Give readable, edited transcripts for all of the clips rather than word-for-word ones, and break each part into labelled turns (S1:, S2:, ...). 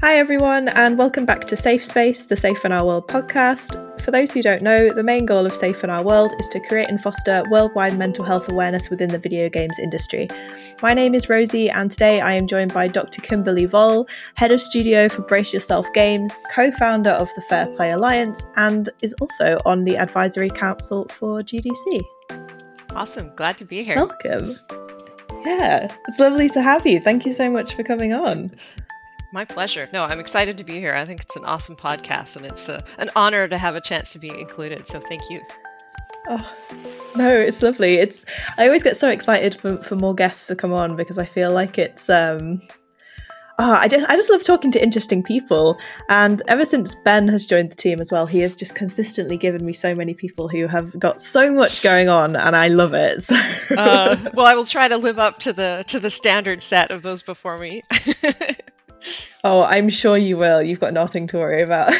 S1: Hi everyone, and welcome back to Safe Space, the Safe in Our World podcast. For those who don't know, the main goal of Safe in Our World is to create and foster worldwide mental health awareness within the video games industry. My name is Rosie, and today I am joined by Dr. Kimberly Voll, Head of Studio for Brace Yourself Games, co-founder of the Fair Play Alliance, and is also on the Advisory Council for GDC.
S2: Awesome, glad to be here.
S1: Welcome. Yeah, it's lovely to have you. Thank you so much for coming on.
S2: My pleasure. No, I'm excited to be here. I think it's an awesome podcast, and it's an honor to have a chance to be included. So thank you.
S1: Oh, no, it's lovely. I always get so excited for more guests to come on because I feel like it's I just love talking to interesting people. And ever since Ben has joined the team as well, he has just consistently given me so many people who have got so much going on, and I love it. So.
S2: Well, I will try to live up to the standard set of those before me.
S1: Oh, I'm sure you will. You've got nothing to worry about.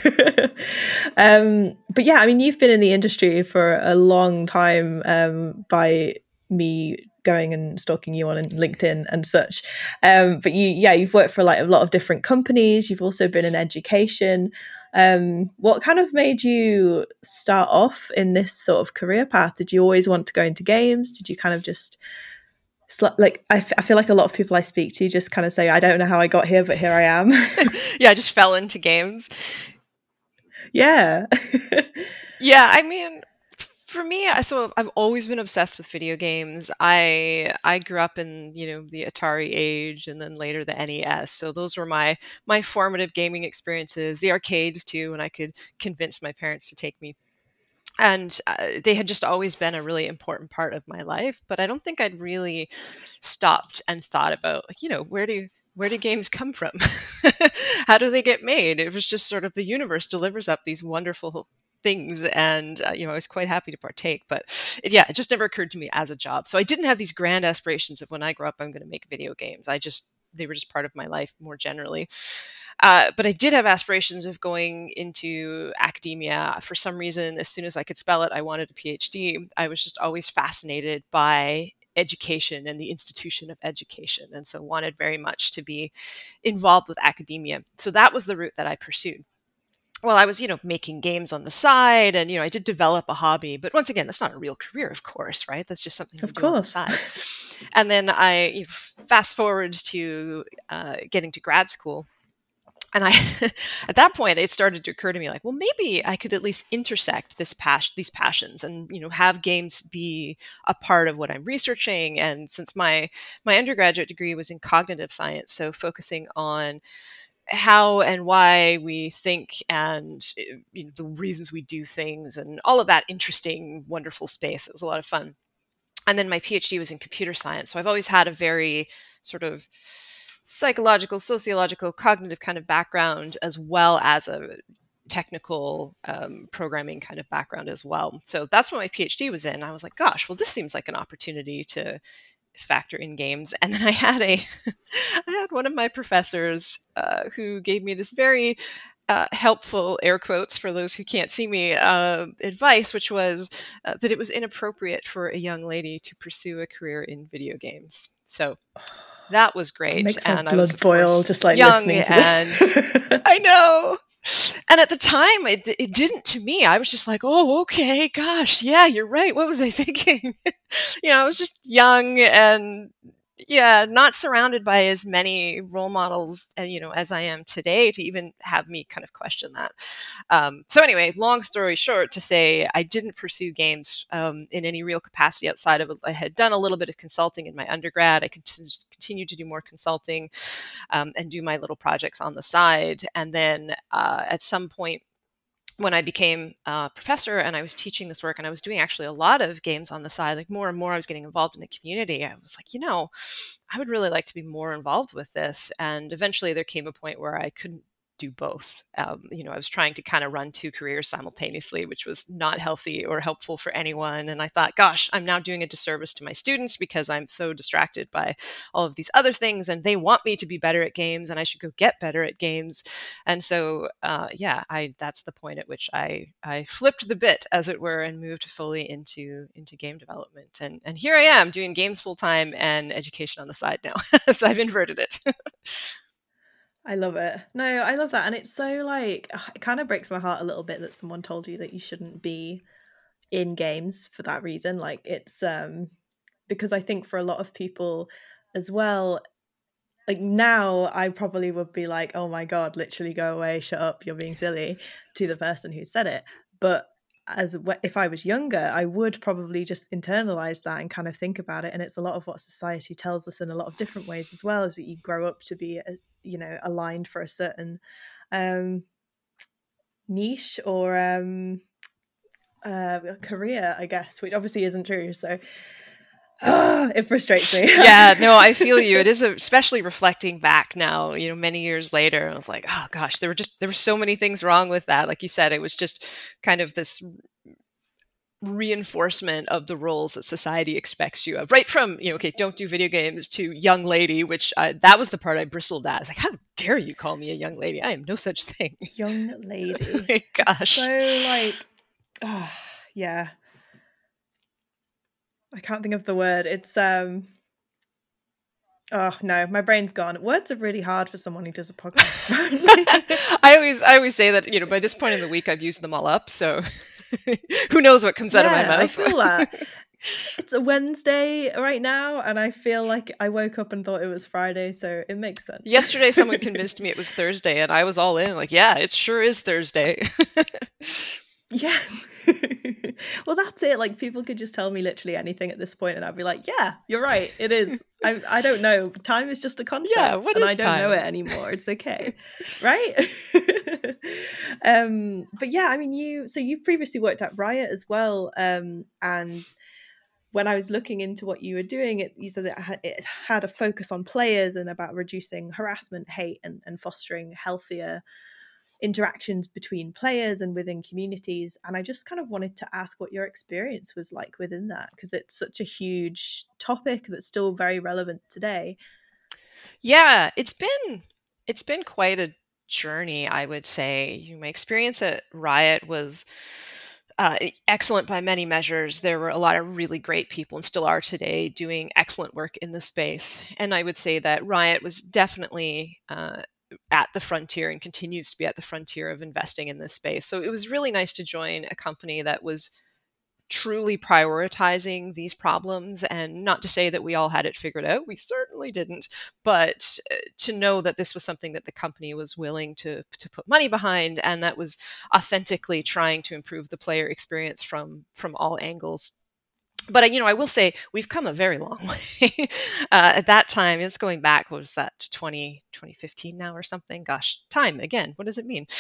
S1: But yeah, I mean, you've been in the industry for a long time by me going and stalking you on LinkedIn and such. But you've worked for like a lot of different companies. You've also been in education. What kind of made you start off in this sort of career path? Did you always want to go into games? Did you kind of just... like I feel like a lot of people I speak to just kind of say, I don't know how I got here, but here I am.
S2: Yeah, I just fell into games.
S1: Yeah.
S2: Yeah, I mean, for me, so I've always been obsessed with video games. I grew up in, the Atari age and then later the NES. So those were my formative gaming experiences, the arcades too, when I could convince my parents to take me. And they had just always been a really important part of my life, but I don't think I'd really stopped and thought about, where do games come from? How do they get made? It was just sort of the universe delivers up these wonderful things, and I was quite happy to partake. But it just never occurred to me as a job. So I didn't have these grand aspirations of when I grow up, I'm going to make video games. They were just part of my life more generally. But I did have aspirations of going into academia. For some reason, as soon as I could spell it, I wanted a PhD. I was just always fascinated by education and the institution of education, and so wanted very much to be involved with academia. So that was the route that I pursued. Well, I was, making games on the side, and, I did develop a hobby. But once again, that's not a real career, of course, right? That's just something you do on the side. And then I fast forward to getting to grad school. And at that point, it started to occur to me like, well, maybe I could at least intersect these passions and, have games be a part of what I'm researching. And since my undergraduate degree was in cognitive science, so focusing on how and why we think and the reasons we do things and all of that interesting, wonderful space. It was a lot of fun. And then my PhD was in computer science. So I've always had a very sort of psychological, sociological, cognitive kind of background, as well as a technical programming kind of background as well. So that's what my PhD was in. I was like, gosh, well, this seems like an opportunity to factor in games. And then I had one of my professors who gave me this very helpful, air quotes for those who can't see me, advice, which was that it was inappropriate for a young lady to pursue a career in video games. So that was great.
S1: It makes my
S2: and
S1: blood
S2: I was,
S1: boil just like
S2: young
S1: listening to
S2: and
S1: this.
S2: I know. And at the time, it didn't to me. I was just like, oh, okay, gosh, yeah, you're right. What was I thinking? I was just young and not surrounded by as many role models, as I am today to even have me kind of question that. So anyway, long story short, to say I didn't pursue games in any real capacity outside of I had done a little bit of consulting in my undergrad. I continued to do more consulting and do my little projects on the side. And then at some point, when I became a professor and I was teaching this work and I was doing actually a lot of games on the side, like more and more I was getting involved in the community, I was like, I would really like to be more involved with this. And eventually there came a point where I couldn't do both. I was trying to kind of run two careers simultaneously, which was not healthy or helpful for anyone. And I thought, gosh, I'm now doing a disservice to my students because I'm so distracted by all of these other things, and they want me to be better at games, and I should go get better at games. And so, that's the point at which I flipped the bit, as it were, and moved fully into game development. And here I am doing games full time and education on the side now. So I've inverted it.
S1: I love it. No, I love that. And it's so like, it kind of breaks my heart a little bit that someone told you that you shouldn't be in games for that reason. Like it's because I think for a lot of people as well, like now I probably would be like, oh my God, literally go away, shut up, you're being silly to the person who said it. But if I was younger, I would probably just internalize that and kind of think about it. And it's a lot of what society tells us in a lot of different ways as well, is that you grow up to be, aligned for a certain um, niche or career, I guess, which obviously isn't true. So it frustrates me.
S2: Yeah, no, I feel you. It is especially reflecting back now, many years later. I was like, oh gosh, there were so many things wrong with that. Like you said, it was just kind of this reinforcement of the roles that society expects you of, right from okay, don't do video games, to young lady, which that was the part I bristled at. It's like, how dare you call me a young lady? I am no such thing.
S1: Young lady.
S2: My gosh.
S1: It's so like, oh yeah, I can't think of the word. It's oh no, my brain's gone. Words are really hard for someone who does a podcast.
S2: I always say that by this point in the week I've used them all up, so who knows what comes out of my mouth.
S1: I feel that. It's a Wednesday right now, and I feel like I woke up and thought it was Friday, so it makes sense.
S2: Yesterday someone convinced me it was Thursday, and I was all in, like, yeah, it sure is Thursday.
S1: Yes. Well, that's it. Like, people could just tell me literally anything at this point, and I'd be like, yeah, you're right, it is. I don't know. Time is just a concept, and I don't know it anymore. It's okay. Right? But yeah, I mean, you've previously worked at Riot as well, and when I was looking into what you were doing, you said that it had a focus on players and about reducing harassment, hate, and fostering healthier interactions between players and within communities. And I just kind of wanted to ask what your experience was like within that, because it's such a huge topic that's still very relevant today.
S2: Yeah, it's been quite a journey, I would say. My experience at Riot was excellent by many measures. There were a lot of really great people, and still are today, doing excellent work in the space. And I would say that Riot was definitely at the frontier and continues to be at the frontier of investing in this space. So it was really nice to join a company that was truly prioritizing these problems, and not to say that we all had it figured out, we certainly didn't, but to know that this was something that the company was willing to put money behind, and that was authentically trying to improve the player experience from all angles. But I will say we've come a very long way. At that time, it's going back, what was that, 2015 now or something? Gosh, time again. What does it mean?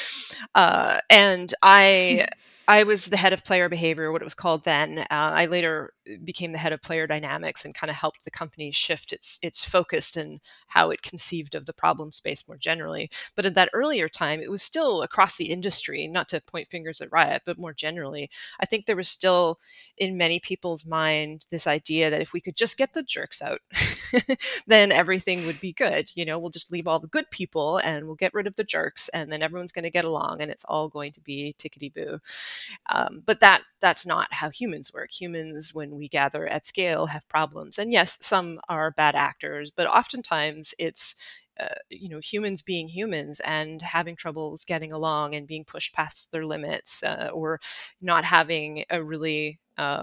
S2: And I was the head of player behavior, what it was called then. I later became the head of player dynamics and kind of helped the company shift its focus and how it conceived of the problem space more generally. But at that earlier time, it was still across the industry, not to point fingers at Riot, but more generally, I think there was still in many people's mind this idea that if we could just get the jerks out, then everything would be good. We'll just leave all the good people and we'll get rid of the jerks, and then everyone's going to get along and it's all going to be tickety-boo. But that's not how humans work. Humans, when we gather at scale, have problems. And yes, some are bad actors, but oftentimes it's humans being humans and having troubles getting along and being pushed past their limits, or not having a really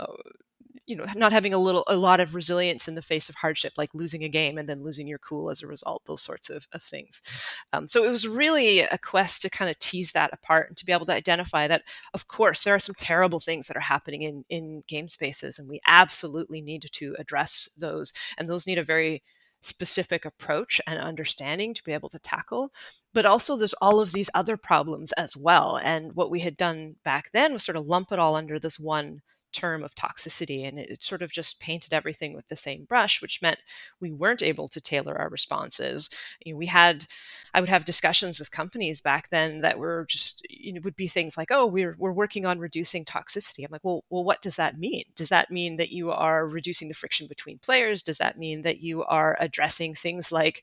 S2: not having a lot of resilience in the face of hardship, like losing a game and then losing your cool as a result, those sorts of things. So it was really a quest to kind of tease that apart and to be able to identify that, of course, there are some terrible things that are happening in game spaces, and we absolutely need to address those, and those need a very specific approach and understanding to be able to tackle. But also there's all of these other problems as well. And what we had done back then was sort of lump it all under this one term of toxicity, and it sort of just painted everything with the same brush, which meant we weren't able to tailor our responses. I would have discussions with companies back then that were just, would be things like, oh, we're working on reducing toxicity. I'm like, well, what does that mean? Does that mean that you are reducing the friction between players? Does that mean that you are addressing things like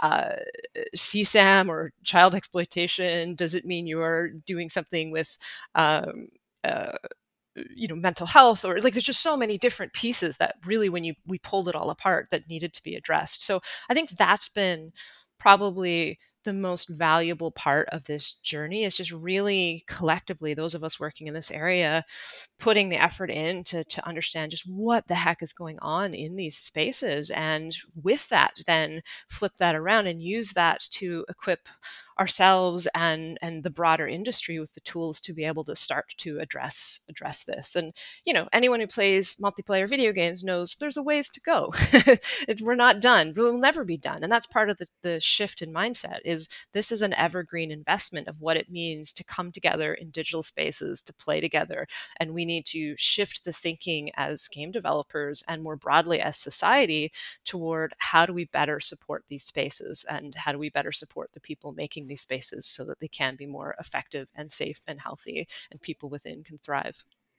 S2: CSAM or child exploitation? Does it mean you are doing something with mental health? Or like, there's just so many different pieces that really, when we pulled it all apart, that needed to be addressed. So I think that's been probably the most valuable part of this journey is just really collectively, those of us working in this area, putting the effort in to understand just what the heck is going on in these spaces. And with that, then flip that around and use that to equip ourselves and the broader industry with the tools to be able to start to address this. And anyone who plays multiplayer video games knows there's a ways to go. We're not done. We'll never be done. And that's part of the shift in mindset. Is this is an evergreen investment of what it means to come together in digital spaces to play together. And we need to shift the thinking as game developers and more broadly as society toward how do we better support these spaces and how do we better support the people making these spaces so that they can be more effective and safe and healthy and people within can thrive.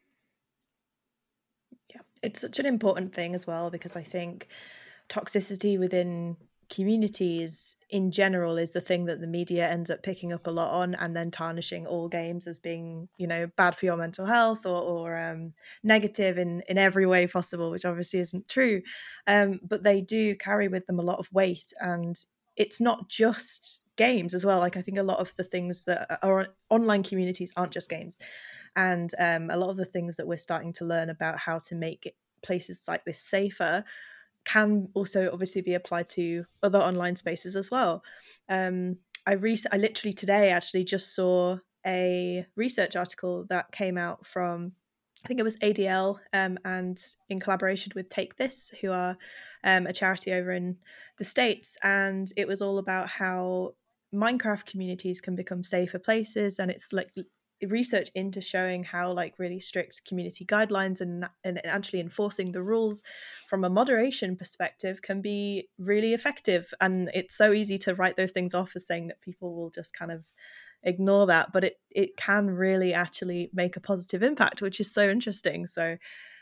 S1: Yeah, it's such an important thing as well, because I think toxicity within communities in general is the thing that the media ends up picking up a lot on, and then tarnishing all games as being, bad for your mental health or negative in every way possible, which obviously isn't true. But they do carry with them a lot of weight, and it's not just games as well. Like, I think a lot of the things that are online communities aren't just games, and a lot of the things that we're starting to learn about how to make places like this safer can also obviously be applied to other online spaces as well. I literally today actually just saw a research article that came out from, I think it was ADL, and in collaboration with Take This, who are a charity over in the States. And it was all about how Minecraft communities can become safer places. And it's like research into showing how like really strict community guidelines and actually enforcing the rules from a moderation perspective can be really effective. And it's so easy to write those things off as saying that people will just kind of ignore that, but it can really actually make a positive impact, which is so interesting. So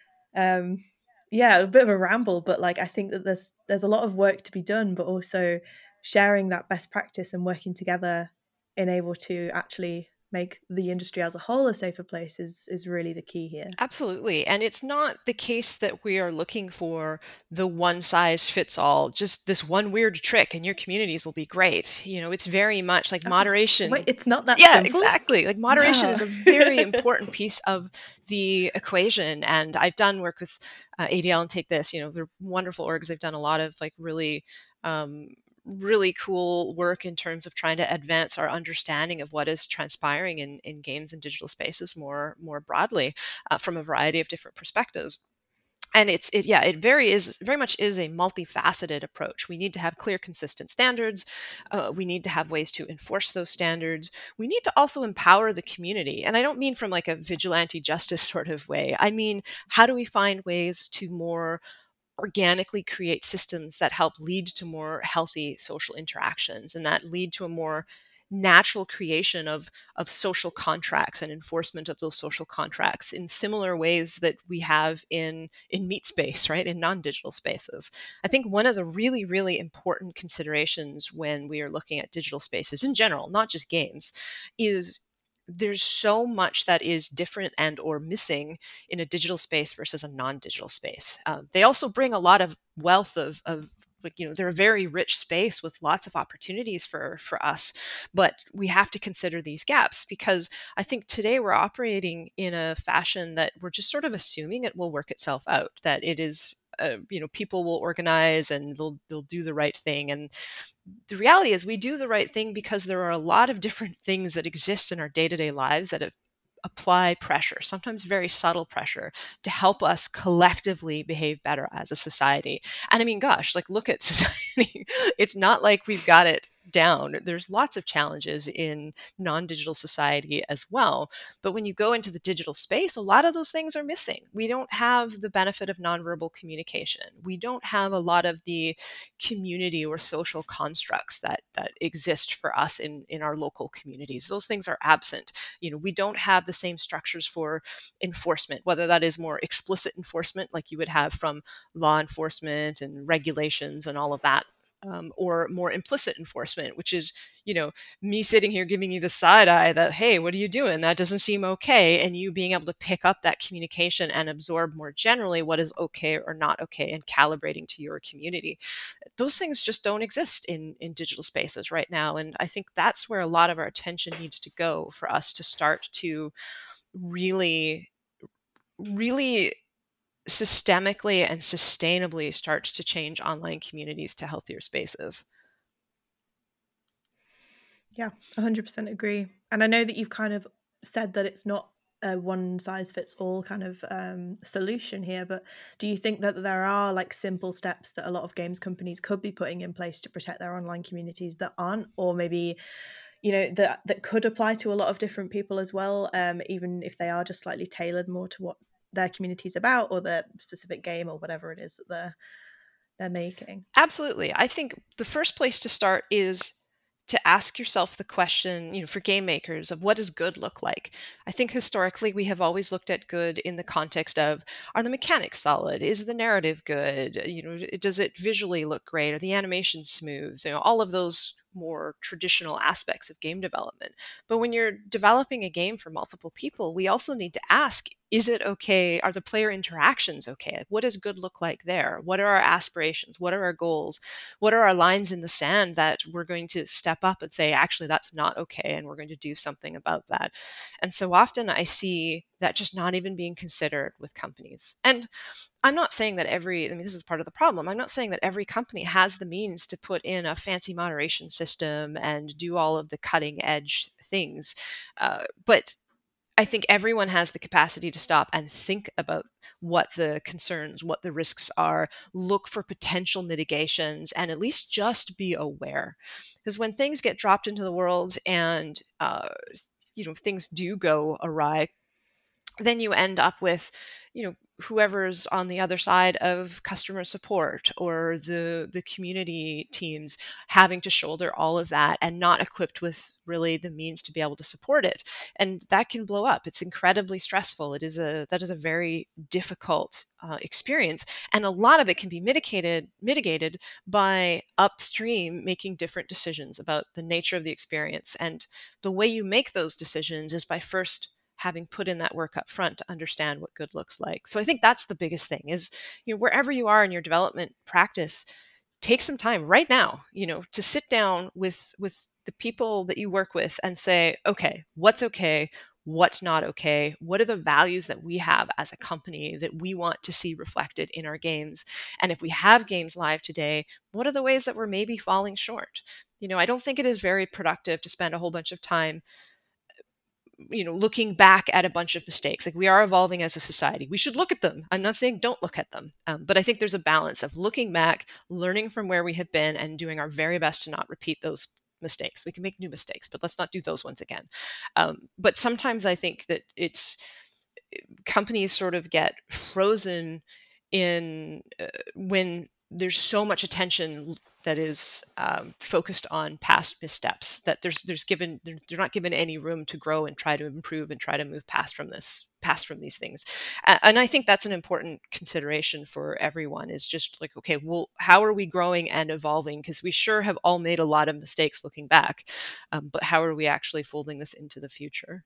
S1: yeah, a bit of a ramble, but like I think that there's a lot of work to be done, but also sharing that best practice and working together in able to actually make the industry as a whole a safer place is really the key here.
S2: Absolutely. And it's not the case that we are looking for the one size fits all, just this one weird trick and your communities will be great. It's very much like moderation.
S1: Wait, it's not that
S2: Yeah,
S1: simple?
S2: exactly. Like moderation
S1: No.
S2: is a very important piece of the equation. And I've done work with ADL and Take This. They're wonderful orgs. They've done a lot of like really cool work in terms of trying to advance our understanding of what is transpiring in games and digital spaces more broadly from a variety of different perspectives. And it very much is a multifaceted approach. We need to have clear, consistent standards. We need to have ways to enforce those standards. We need to also empower the community. And I don't mean from like a vigilante justice sort of way. I mean, how do we find ways to more organically create systems that help lead to more healthy social interactions and that lead to a more natural creation of social contracts and enforcement of those social contracts in similar ways that we have in meat space, right, in non-digital spaces. I think one of the really, really important considerations when we are looking at digital spaces in general, not just games, is there's so much that is different and or missing in a digital space versus a non-digital space. They also bring a lot of wealth of like, they're a very rich space with lots of opportunities for us, but we have to consider these gaps because I think today we're operating in a fashion that we're just sort of assuming it will work itself out, that it is people will organize and they'll do the right thing. And the reality is we do the right thing because there are a lot of different things that exist in our day-to-day lives that apply pressure, sometimes very subtle pressure, to help us collectively behave better as a society. And I mean, gosh, like look at society. It's not like we've got it down. There's lots of challenges in non-digital society as well. But when you go into the digital space, a lot of those things are missing. We don't have the benefit of nonverbal communication. We don't have a lot of the community or social constructs that exist for us in our local communities. Those things are absent. We don't have the same structures for enforcement, whether that is more explicit enforcement like you would have from law enforcement and regulations and all of that, or more implicit enforcement, which is, me sitting here giving you the side eye that, hey, what are you doing? That doesn't seem okay. And you being able to pick up that communication and absorb more generally what is okay or not okay and calibrating to your community. Those things just don't exist in digital spaces right now. And I think that's where a lot of our attention needs to go for us to start to really, really systemically and sustainably start to change online communities to healthier spaces.
S1: Yeah, 100% agree. And I know that you've kind of said that it's not a one size fits all kind of solution here, but do you think that there are like simple steps that a lot of games companies could be putting in place to protect their online communities that aren't, or maybe that could apply to a lot of different people as well, even if they are just slightly tailored more to what their community is about or their specific game or whatever it is that they're making?
S2: Absolutely. I think the first place to start is to ask yourself the question, for game makers, of what does good look like? I think historically we have always looked at good in the context of, are the mechanics solid? Is the narrative good? Does it visually look great? Are the animations smooth? All of those more traditional aspects of game development. But when you're developing a game for multiple people, we also need to ask, is it okay? Are the player interactions okay? What does good look like there? What are our aspirations? What are our goals? What are our lines in the sand that we're going to step up and say, actually, that's not okay, and we're going to do something about that? And so often I see that just not even being considered with companies. And I'm not saying that this is part of the problem. I'm not saying that every company has the means to put in a fancy moderation system and do all of the cutting edge things. But I think everyone has the capacity to stop and think about what the concerns, what the risks are, look for potential mitigations, and at least just be aware. Because when things get dropped into the world and things do go awry, then you end up with, whoever's on the other side of customer support or the community teams having to shoulder all of that and not equipped with really the means to be able to support it. And that can blow up. It's incredibly stressful. That is a very difficult experience, and a lot of it can be mitigated by upstream making different decisions about the nature of the experience. And the way you make those decisions is by first having put in that work up front to understand what good looks like. So I think that's the biggest thing is, wherever you are in your development practice, take some time right now, to sit down with the people that you work with and say, okay, what's not okay? What are the values that we have as a company that we want to see reflected in our games? And if we have games live today, what are the ways that we're maybe falling short? I don't think it is very productive to spend a whole bunch of time looking back at a bunch of mistakes. Like, we are evolving as a society. We should look at them. I'm not saying don't look at them, but I think there's a balance of looking back, learning from where we have been, and doing our very best to not repeat those mistakes. We can make new mistakes, but let's not do those ones again. But sometimes I think that companies sort of get frozen in when there's so much attention that is focused on past missteps that they're not given any room to grow and try to improve and try to move past from these things. And I think that's an important consideration for everyone, is just like, okay, well, how are we growing and evolving? Because we sure have all made a lot of mistakes looking back, but how are we actually folding this into the future?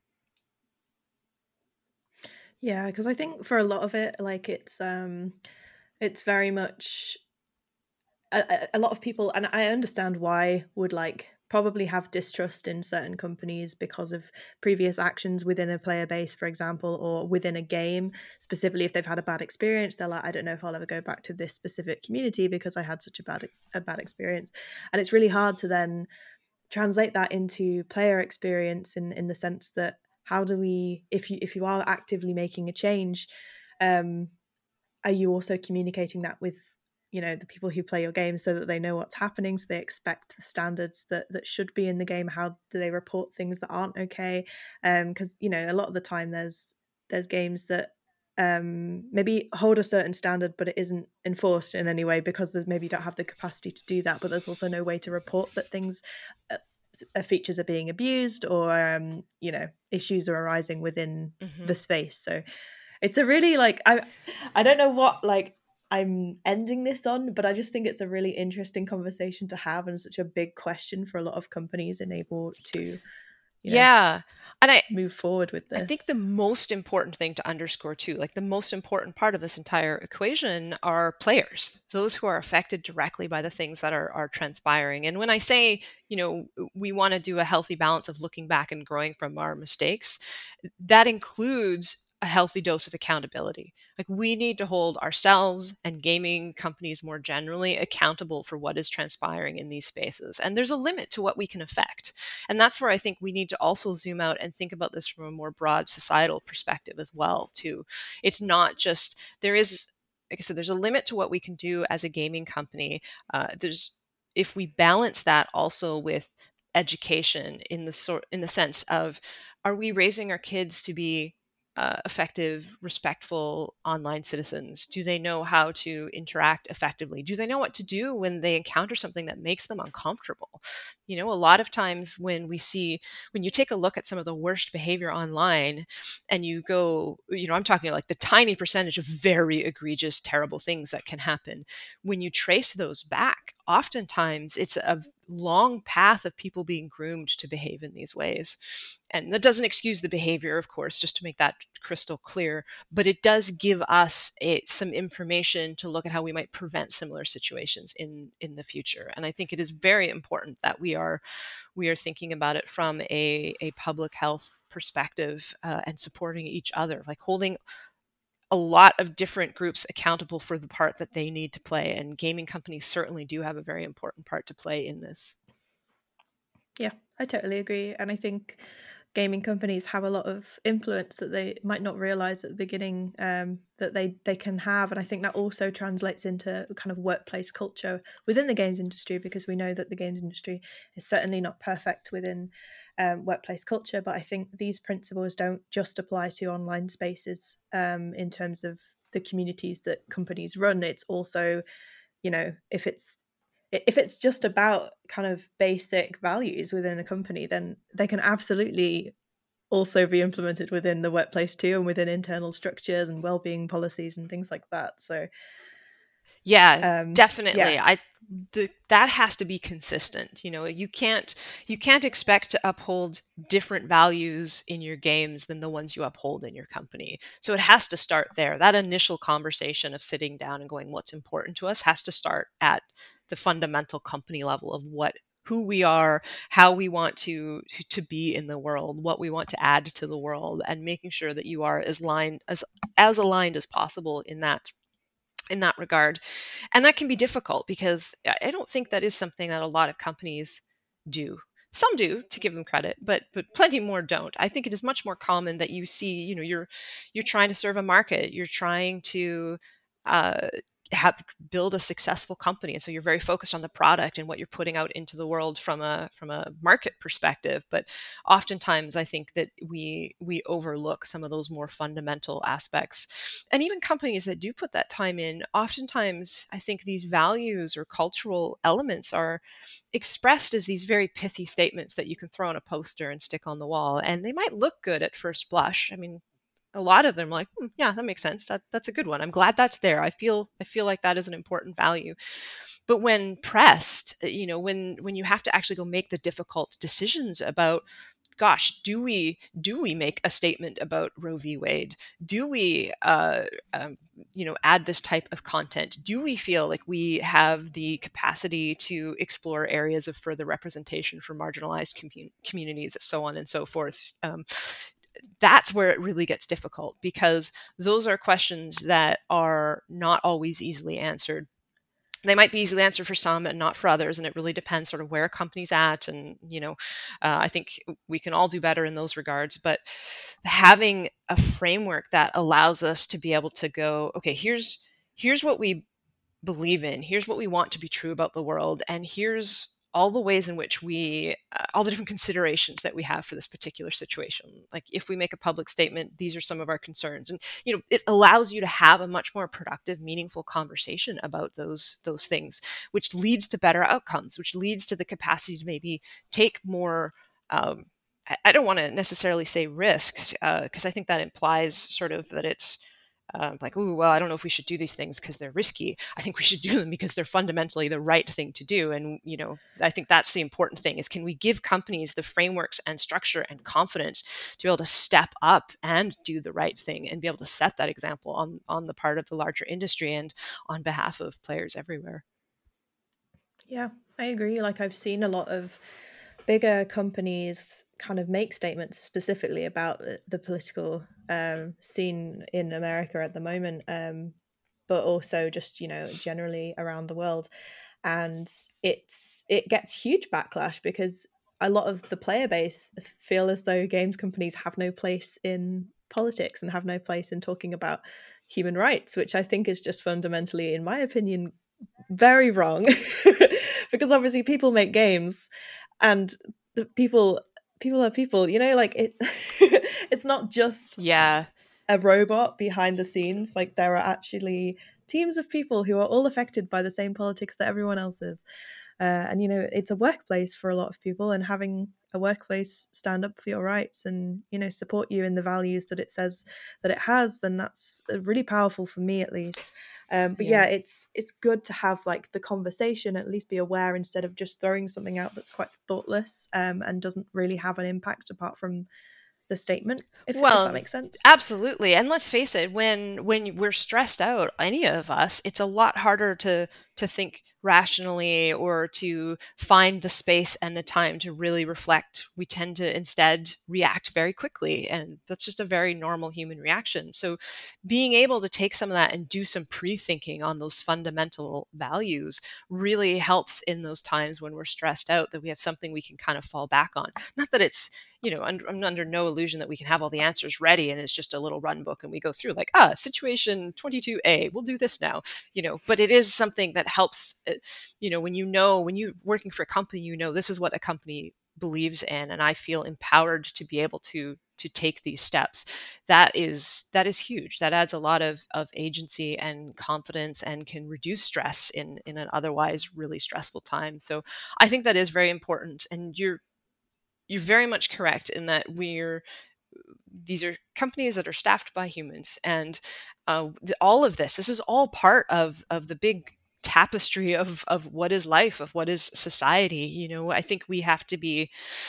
S1: Yeah, because I think for a lot of it, like it's very much a lot of people, and I understand why, would like probably have distrust in certain companies because of previous actions within a player base, for example, or within a game. Specifically, if they've had a bad experience, they're like, I don't know if I'll ever go back to this specific community because I had such a bad experience. And it's really hard to then translate that into player experience in the sense that, how do we, if you are actively making a change, are you also communicating that with the people who play your game, so that they know what's happening, so they expect the standards that should be in the game? How do they report things that aren't okay? Because a lot of the time there's games that maybe hold a certain standard, but it isn't enforced in any way because they maybe don't have the capacity to do that. But there's also no way to report that things features are being abused, or issues are arising within
S2: Mm-hmm.
S1: the space. So it's a really, like, I don't know what, like, I'm ending this on, but I just think it's a really interesting conversation to have and such a big question for a lot of companies and able to, you know,
S2: Yeah. And
S1: move forward with
S2: I think
S1: this.
S2: the most important thing to underscore too, like the most important part of this entire equation are players, those who are affected directly by the things that are transpiring. And when I say, we want to do a healthy balance of looking back and growing from our mistakes, that includes a healthy dose of accountability. Like we need to hold ourselves and gaming companies more generally accountable for what is transpiring in these spaces. And there's a limit to what we can affect. And that's where I think we need to also zoom out and think about this from a more broad societal perspective as well, too. It's not just there is, like I said, there's a limit to what we can do as a gaming company. There's if we balance that also with education in the sense of, are we raising our kids to be effective, respectful online citizens? Do they know how to interact effectively? Do they know what to do when they encounter something that makes them uncomfortable? A lot of times when you take a look at some of the worst behavior online and you go, I'm talking like the tiny percentage of very egregious, terrible things that can happen. When you trace those back, oftentimes it's a long path of people being groomed to behave in these ways. And that doesn't excuse the behavior, of course, just to make that crystal clear, but it does give us some information to look at how we might prevent similar situations in the future. And I think it is very important that we are thinking about it from a public health perspective, and supporting each other, like holding a lot of different groups accountable for the part that they need to play. And gaming companies certainly do have a very important part to play in this.
S1: Yeah, I totally agree. And I think gaming companies have a lot of influence that they might not realize at the beginning, that they can have. And I think that also translates into kind of workplace culture within the games industry, because we know that the games industry is certainly not perfect within workplace culture. But I think these principles don't just apply to online spaces, in terms of the communities that companies run. It's also, if it's just about kind of basic values within a company, then they can absolutely also be implemented within the workplace too, and within internal structures and well-being policies and things like that. So
S2: Yeah,
S1: yeah,
S2: definitely. That has to be consistent. You can't expect to uphold different values in your games than the ones you uphold in your company. So it has to start there. That initial conversation of sitting down and going, what's important to us, has to start at the fundamental company level of who we are, how we want to be in the world, what we want to add to the world, and making sure that you are as aligned as possible in that regard. And that can be difficult because I don't think that is something that a lot of companies do. Some do, to give them credit, but plenty more don't. I think it is much more common that you see, you're trying to serve a market, you're trying to uh, build a successful company, and so you're very focused on the product and what you're putting out into the world from a market perspective. But oftentimes, I think that we overlook some of those more fundamental aspects. And even companies that do put that time in, oftentimes I think these values or cultural elements are expressed as these very pithy statements that you can throw on a poster and stick on the wall, and they might look good at first blush. I mean, a lot of them are like, yeah, that makes sense. That's a good one. I'm glad that's there. I feel like that is an important value. But when pressed, when you have to actually go make the difficult decisions about, gosh, do we make a statement about Roe v. Wade? Do we add this type of content? Do we feel like we have the capacity to explore areas of further representation for marginalized communities, so on and so forth? That's where it really gets difficult, because those are questions that are not always easily answered. They might be easily answered for some and not for others, and it really depends sort of where a company's at. And I think we can all do better in those regards, but having a framework that allows us to be able to go, okay, here's what we believe in, here's what we want to be true about the world, and here's all the ways in which all the different considerations that we have for this particular situation. Like if we make a public statement, these are some of our concerns. And it allows you to have a much more productive, meaningful conversation about those things, which leads to better outcomes, which leads to the capacity to maybe take more, I don't want to necessarily say risks, because I think that implies sort of that it's like, oh, well, I don't know if we should do these things because they're risky. I think we should do them because they're fundamentally the right thing to do. And, I think that's the important thing is, can we give companies the frameworks and structure and confidence to be able to step up and do the right thing and be able to set that example on the part of the larger industry and on behalf of players everywhere.
S1: Yeah, I agree. Like, I've seen a lot of bigger companies kind of make statements specifically about the political scene in America at the moment, but also just, generally around the world. And it gets huge backlash because a lot of the player base feel as though games companies have no place in politics and have no place in talking about human rights, which I think is just fundamentally, in my opinion, very wrong. Because obviously people make games, and the people are people, like it. It's not just
S2: Yeah.
S1: a robot behind the scenes. Like, there are actually teams of people who are all affected by the same politics that everyone else is. And it's a workplace for a lot of people, and having a workplace stand up for your rights and support you in the values that it says that it has, then that's really powerful for me, at least. But yeah, it's good to have like the conversation, at least be aware, instead of just throwing something out that's quite thoughtless, and doesn't really have an impact apart from the statement, if that
S2: Well,
S1: makes sense.
S2: absolutely. And let's face it, when we're stressed out, any of us, it's a lot harder to think rationally or to find the space and the time to really reflect. We tend to instead react very quickly, and that's just a very normal human reaction. So being able to take some of that and do some pre-thinking on those fundamental values really helps in those times when we're stressed out, that we have something we can kind of fall back on. Not that it's, I'm under no illusion that we can have all the answers ready and it's just a little run book and we go through like, situation 22A, we'll do this now, but it is something that helps, when you're working for a company, this is what a company believes in, and I feel empowered to be able to take these steps. That is huge. That adds a lot of agency and confidence and can reduce stress in an otherwise really stressful time. So I think that is very important, and you're very much correct in that these are companies that are staffed by humans, and all of this is all part of the big tapestry of what is life, of what is society. I think we have to be,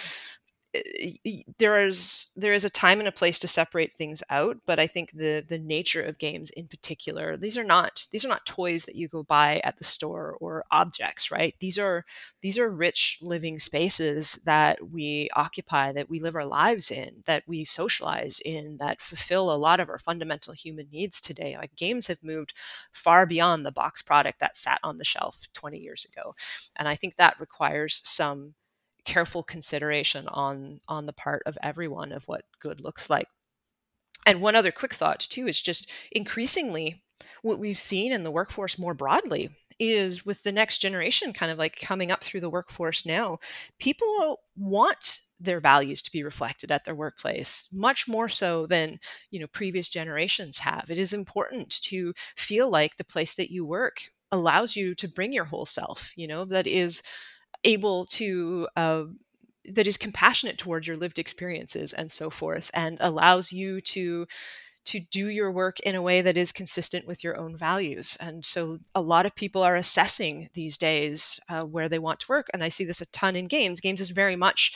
S2: there is a time and a place to separate things out, but I think the nature of games in particular, these are not toys that you go buy at the store or objects, right? These are rich living spaces that we occupy, that we live our lives in, that we socialize in, that fulfill a lot of our fundamental human needs today. Like, games have moved far beyond the box product that sat on the shelf 20 years ago, and I think that requires some careful consideration on the part of everyone of what good looks like. And one other quick thought too is just increasingly what we've seen in the workforce more broadly is, with the next generation kind of like coming up through the workforce now, people want their values to be reflected at their workplace much more so than previous generations have. It is important to feel like the place that you work allows you to bring your whole self, that is able to that is compassionate towards your lived experiences and so forth, and allows you to do your work in a way that is consistent with your own values. And so a lot of people are assessing these days where they want to work, and I see this a ton in games. Games is very much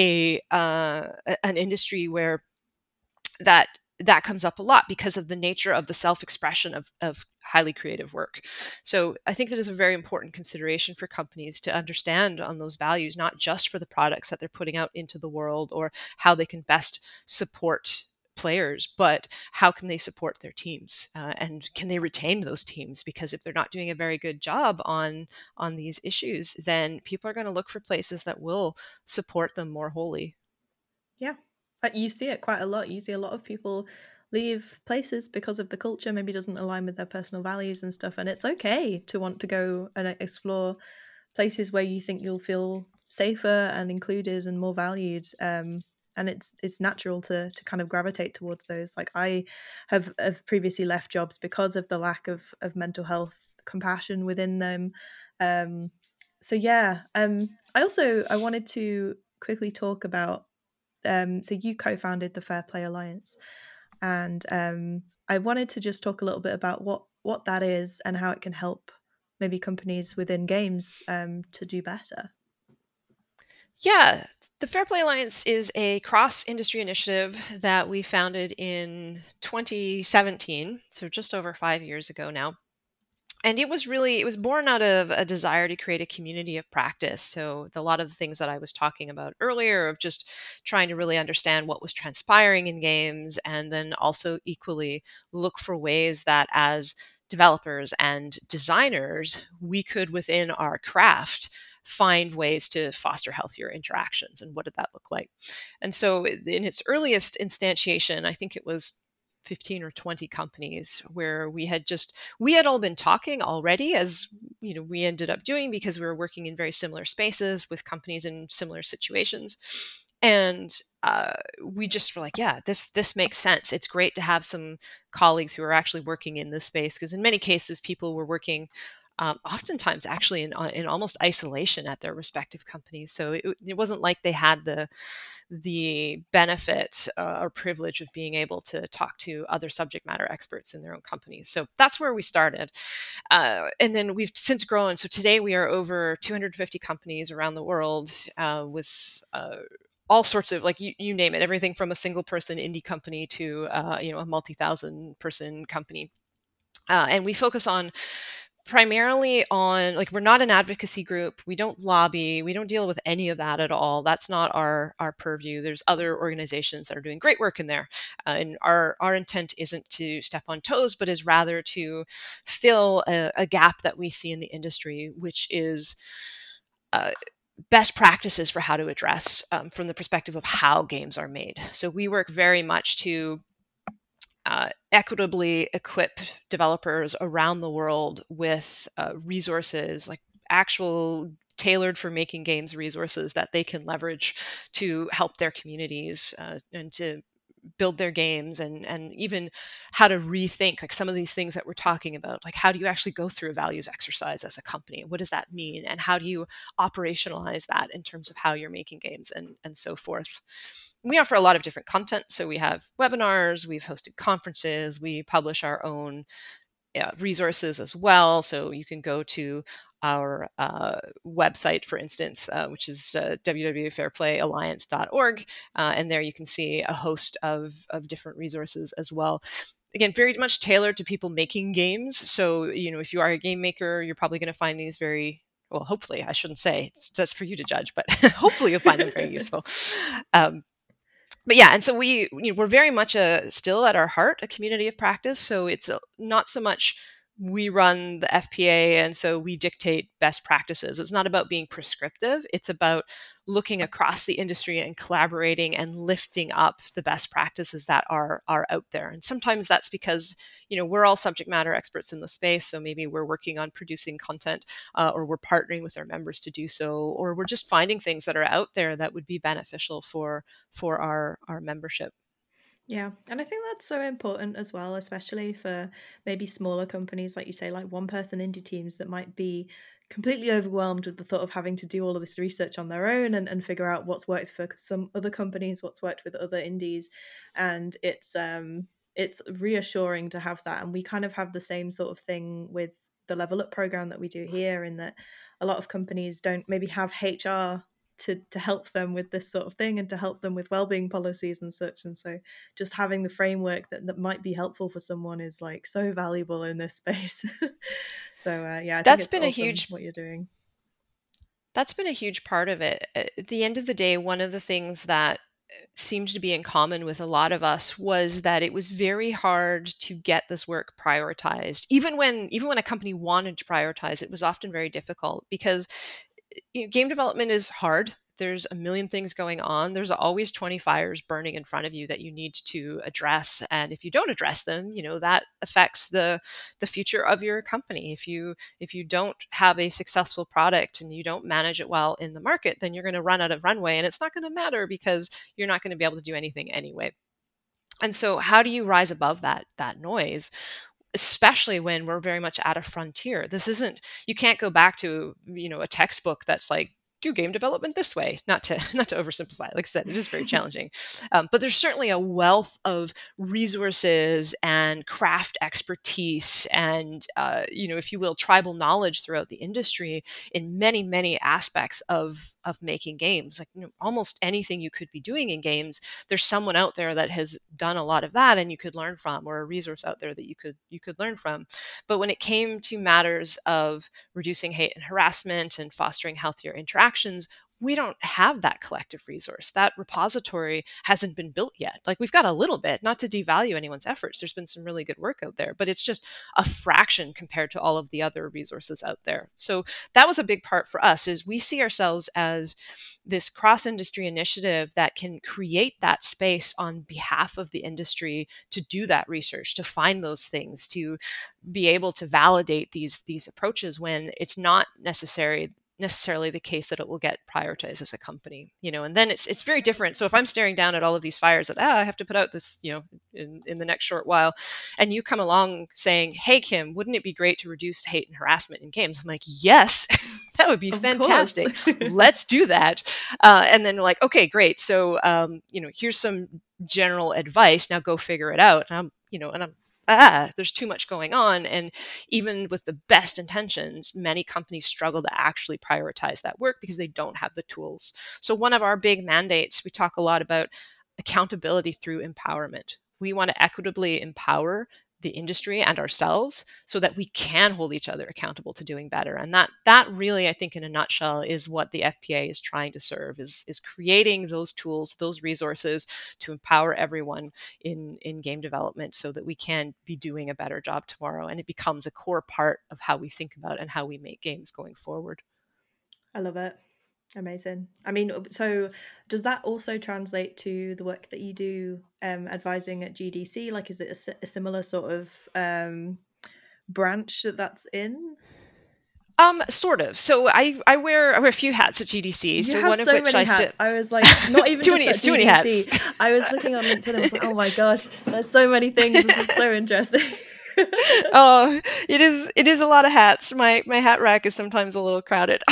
S2: an industry where that comes up a lot because of the nature of the self-expression of highly creative work. So I think that is a very important consideration for companies to understand on those values, not just for the products that they're putting out into the world or how they can best support players, but how can they support their teams, and can they retain those teams? Because if they're not doing a very good job on these issues, then people are going to look for places that will support them more wholly.
S1: Yeah. You see it quite a lot. You see a lot of people leave places because of the culture maybe doesn't align with their personal values and stuff. And it's okay to want to go and explore places where you think you'll feel safer and included and more valued. And it's natural to kind of gravitate towards those. Like, I have previously left jobs because of the lack of mental health compassion within them. So yeah. I wanted to quickly talk about, so you co-founded the Fair Play Alliance. And I wanted to just talk a little bit about what that is and how it can help maybe companies within games to do better.
S2: Yeah, the Fair Play Alliance is a cross industry initiative that we founded in 2017, so just over 5 years ago now. And it was born out of a desire to create a community of practice. So a lot of the things that I was talking about earlier of just trying to really understand what was transpiring in games, and then also equally look for ways that as developers and designers, we could within our craft find ways to foster healthier interactions. And what did that look like? And so in its earliest instantiation, I think it was 15 or 20 companies where we had all been talking already, as we ended up doing, because we were working in very similar spaces with companies in similar situations. And we just were like, yeah, this makes sense. It's great to have some colleagues who are actually working in this space, because in many cases people were working oftentimes actually in almost isolation at their respective companies. So it wasn't like they had the benefit or privilege of being able to talk to other subject matter experts in their own companies. So that's where we started. And then we've since grown. So today we are over 250 companies around the world with all sorts of, like, you name it, everything from a single person indie company to a multi-thousand person company. And we focus on primarily on, like, we're not an advocacy group, we don't lobby, we don't deal with any of that at all. That's not our purview. There's other organizations that are doing great work in there, and our intent isn't to step on toes, but is rather to fill a gap that we see in the industry, which is uh, best practices for how to address from the perspective of how games are made. So we work very much to equitably equip developers around the world with resources, like actual tailored for making games resources that they can leverage to help their communities and to build their games, and even how to rethink, like, some of these things that we're talking about, like how do you actually go through a values exercise as a company, what does that mean, and how do you operationalize that in terms of how you're making games, and so forth. We offer a lot of different content. So we have webinars, we've hosted conferences, we publish our own resources as well. So you can go to our website, for instance, which is www.fairplayalliance.org, and there you can see a host of different resources as well. Again, very much tailored to people making games. So, if you are a game maker, you're probably going to find these very well, hopefully, I shouldn't say, that's for you to judge, but hopefully you'll find them very useful. But yeah, and so we're very much still at our heart a community of practice. So it's not so much we run the FPA and so we dictate best practices. It's not about being prescriptive. It's about looking across the industry and collaborating and lifting up the best practices that are out there. And sometimes that's because we're all subject matter experts in the space. So maybe we're working on producing content, or we're partnering with our members to do so, or we're just finding things that are out there that would be beneficial for our membership.
S1: Yeah, and I think that's so important as well, especially for maybe smaller companies, like you say, like one person indie teams that might be completely overwhelmed with the thought of having to do all of this research on their own and figure out what's worked for some other companies, what's worked with other indies. And it's reassuring to have that. And we kind of have the same sort of thing with the Level Up program that we do here, in that a lot of companies don't maybe have HR to help them with this sort of thing and to help them with wellbeing policies and such. And so just having the framework that might be helpful for someone is like so valuable in this space. So yeah, I think
S2: That's
S1: it's
S2: been a
S1: awesome
S2: huge
S1: what you're doing.
S2: That's been a huge part of it. At the end of the day, one of the things that seemed to be in common with a lot of us was that it was very hard to get this work prioritized. Even when a company wanted to prioritize, it was often very difficult because game development is hard. There's a million things going on. There's always 20 fires burning in front of you that you need to address. And if you don't address them, that affects the future of your company. If you don't have a successful product and you don't manage it well in the market, then you're going to run out of runway, and it's not going to matter because you're not going to be able to do anything anyway. And so how do you rise above that noise, especially when we're very much at a frontier? You can't go back to a textbook that's like do game development this way. Not to oversimplify. Like I said, it is very challenging, but there's certainly a wealth of resources and craft expertise and if you will, tribal knowledge throughout the industry in many aspects of making games. Like almost anything you could be doing in games, there's someone out there that has done a lot of that, and you could learn from, or a resource out there that you could learn from. But when it came to matters of reducing hate and harassment and fostering healthier interactions, we don't have that collective resource. That repository hasn't been built yet. Like we've got a little bit, not to devalue anyone's efforts. There's been some really good work out there, but it's just a fraction compared to all of the other resources out there. So that was a big part for us, is we see ourselves as this cross-industry initiative that can create that space on behalf of the industry to do that research, to find those things, to be able to validate these approaches when it's not necessarily the case that it will get prioritized as a company, and then it's very different. So if I'm staring down at all of these fires that I have to put out this, in the next short while, and you come along saying, hey Kim, wouldn't it be great to reduce hate and harassment in games? I'm like, yes, that would be fantastic. Let's do that. And then like, okay, great. So here's some general advice. Now go figure it out. And there's too much going on. And even with the best intentions, many companies struggle to actually prioritize that work because they don't have the tools. So one of our big mandates, we talk a lot about accountability through empowerment. We want to equitably empower the industry and ourselves so that we can hold each other accountable to doing better. And that really, I think, in a nutshell, is what the FPA is trying to serve, is creating those tools, those resources to empower everyone in game development so that we can be doing a better job tomorrow. And it becomes a core part of how we think about and how we make games going forward.
S1: I love it. Amazing. I mean, so does that also translate to the work that you do advising at GDC? Like, is it a similar sort of branch that's in?
S2: Sort of. So I wear a few hats at GDC.
S1: You
S2: so
S1: have
S2: one of
S1: so
S2: which
S1: many
S2: I
S1: hats.
S2: sit.
S1: I was like, not even
S2: too
S1: just
S2: many,
S1: at
S2: too many
S1: GDC.
S2: hats.
S1: I was looking on LinkedIn and I was like, oh my gosh, there's so many things. This is so interesting.
S2: Oh, it is a lot of hats. My hat rack is sometimes a little crowded.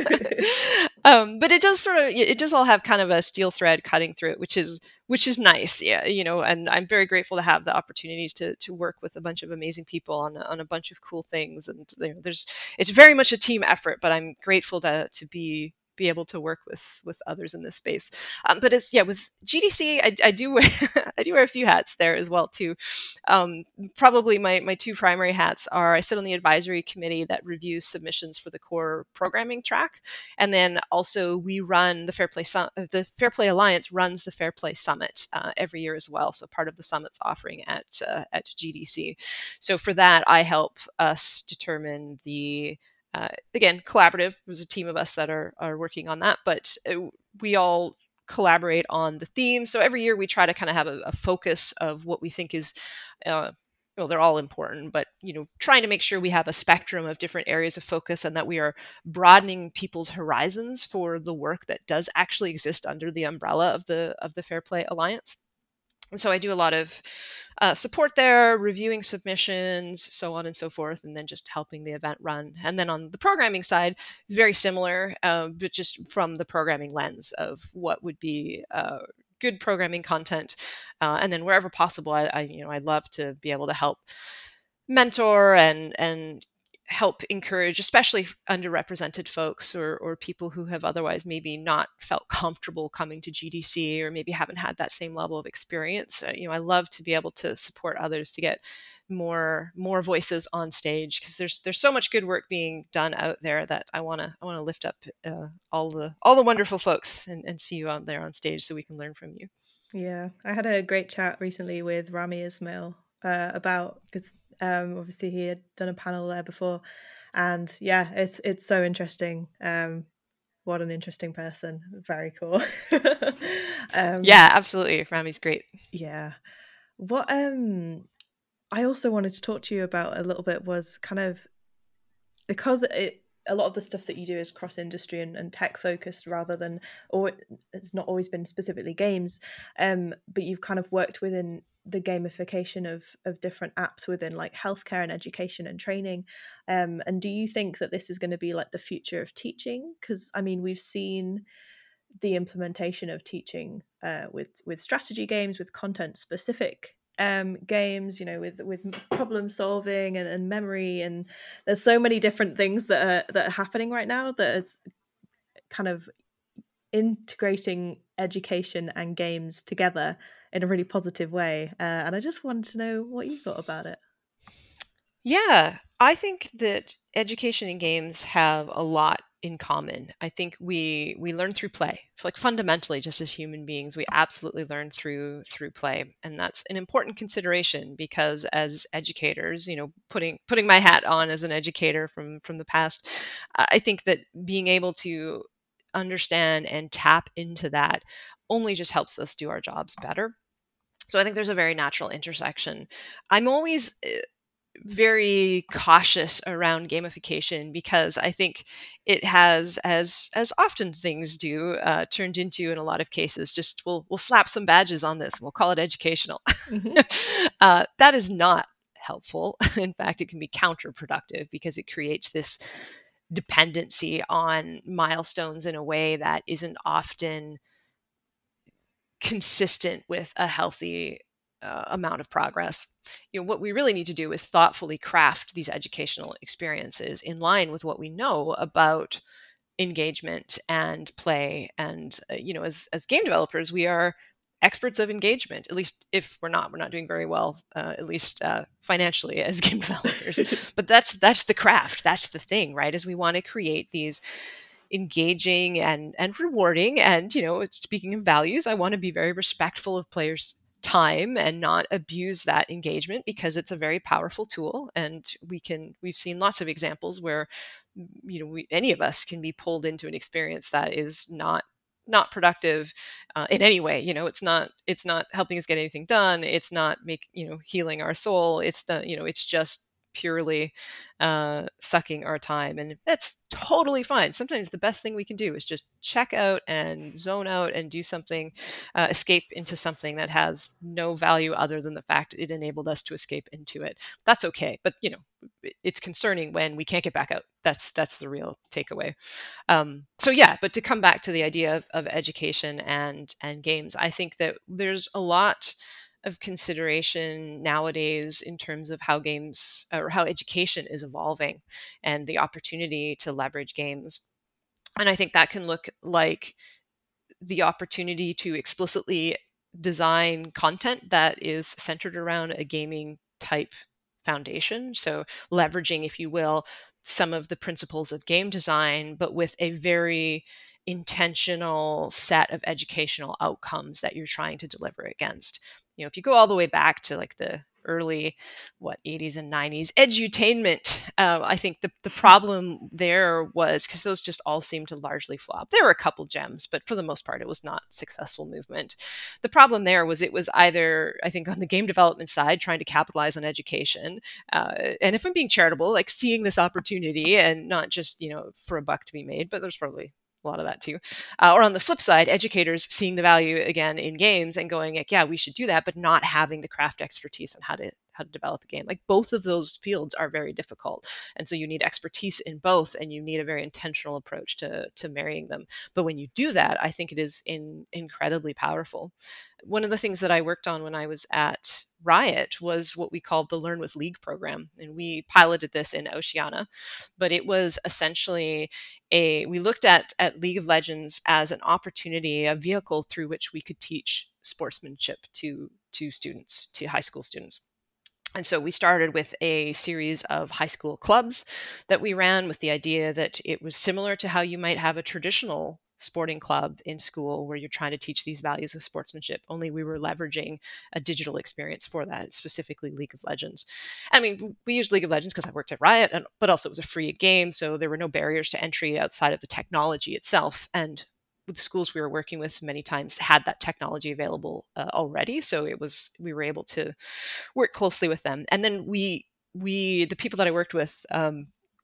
S2: But it does all have kind of a steel thread cutting through it, which is nice. Yeah, and I'm very grateful to have the opportunities to work with a bunch of amazing people on a bunch of cool things. And it's very much a team effort, but I'm grateful to be able to work with others in this space. But with GDC, I do wear I do wear a few hats there as well too. Probably my two primary hats are, I sit on the advisory committee that reviews submissions for the core programming track, and then also we run the the Fair Play Alliance runs the Fair Play Summit every year as well. So part of the summit's offering at GDC. So for that, I help us determine the again, collaborative. There's a team of us that are working on that, but we all collaborate on the theme. So every year we try to kind of have a focus of what we think is, they're all important, but trying to make sure we have a spectrum of different areas of focus and that we are broadening people's horizons for the work that does actually exist under the umbrella of the Fair Play Alliance. And so I do a lot of support there, reviewing submissions, so on and so forth, and then just helping the event run. And then on the programming side, very similar, but just from the programming lens of what would be good programming content. And then wherever possible, I love to be able to help mentor and help encourage, especially underrepresented folks or people who have otherwise maybe not felt comfortable coming to GDC or maybe haven't had that same level of experience. I love to be able to support others to get more voices on stage, because there's so much good work being done out there that I want to lift up all the wonderful folks and see you out there on stage so we can learn from you.
S1: Yeah, I had a great chat recently with Rami Ismail about, because obviously he had done a panel there before, and yeah, it's so interesting. What an interesting person. Very cool.
S2: Yeah, absolutely. Rami's great.
S1: Yeah. What I also wanted to talk to you about a little bit was kind of, because a lot of the stuff that you do is cross industry and tech focused rather than, or it's not always been specifically games, but you've kind of worked within the gamification of different apps within like healthcare and education and training, and do you think that this is going to be like the future of teaching? Because I mean, we've seen the implementation of teaching with strategy games, with content specific games, you know, with problem solving and memory, and there's so many different things that are happening right now that is kind of integrating education and games together in a really positive way. And I just wanted to know what you thought about it.
S2: Yeah, I think that education and games have a lot in common. I think we learn through play. Like fundamentally, just as human beings, we absolutely learn through play, and that's an important consideration because as educators, you know, putting my hat on as an educator from the past, I think that being able to understand and tap into that only just helps us do our jobs better. So I think there's a very natural intersection. I'm always very cautious around gamification because I think it has, as often things do, turned into in a lot of cases just we'll slap some badges on this and we'll call it educational.
S1: Mm-hmm.
S2: That is not helpful. In fact, it can be counterproductive because it creates this dependency on milestones in a way that isn't often consistent with a healthy amount of progress. You know, what we really need to do is thoughtfully craft these educational experiences in line with what we know about engagement and play. And you know, as game developers, we are experts of engagement. At least if we're not doing very well, at least financially as game developers. But that's the craft. That's the thing, right? Is we want to create these engaging and rewarding. And you know, speaking of values, I want to be very respectful of players time and not abuse that engagement because it's a very powerful tool, and we've seen lots of examples where, you know, any of us can be pulled into an experience that is not productive in any way. You know, it's not helping us get anything done, it's not healing our soul, it's not, you know, it's just purely sucking our time, and that's totally fine. Sometimes the best thing we can do is just check out and zone out and do something, escape into something that has no value other than the fact it enabled us to escape into it. That's okay, but you know, it's concerning when we can't get back out. That's the real takeaway. So yeah, but to come back to the idea of education and games, I think that there's a lot of consideration nowadays in terms of how games or how education is evolving and the opportunity to leverage games. And I think that can look like the opportunity to explicitly design content that is centered around a gaming type foundation. So, leveraging, if you will, some of the principles of game design, but with a very intentional set of educational outcomes that you're trying to deliver against. You know, if you go all the way back to like the early 80s and 90s edutainment, I think the problem there was because those just all seemed to largely flop. There were a couple gems, but for the most part it was not a successful movement. The problem there was it was either, I think, on the game development side trying to capitalize on education, and if I'm being charitable, like seeing this opportunity and not just, you know, for a buck to be made, but there's probably a lot of that too. Or on the flip side, educators seeing the value again in games and going like, yeah, we should do that, but not having the craft expertise on how to develop a game. Like both of those fields are very difficult, and so you need expertise in both, and you need a very intentional approach to marrying them. But when you do that, I think it is incredibly powerful. One of the things that I worked on when I was at Riot was what we called the Learn with League program, and we piloted this in Oceania. But it was essentially we looked at League of Legends as an opportunity, a vehicle through which we could teach sportsmanship to students, to high school students. And so we started with a series of high school clubs that we ran with the idea that it was similar to how you might have a traditional sporting club in school where you're trying to teach these values of sportsmanship, only we were leveraging a digital experience for that, specifically League of Legends. I mean, we used League of Legends because I worked at Riot, but also it was a free game, so there were no barriers to entry outside of the technology itself. And with the schools we were working with many times had that technology available already, so we were able to work closely with them. And then the people that I worked with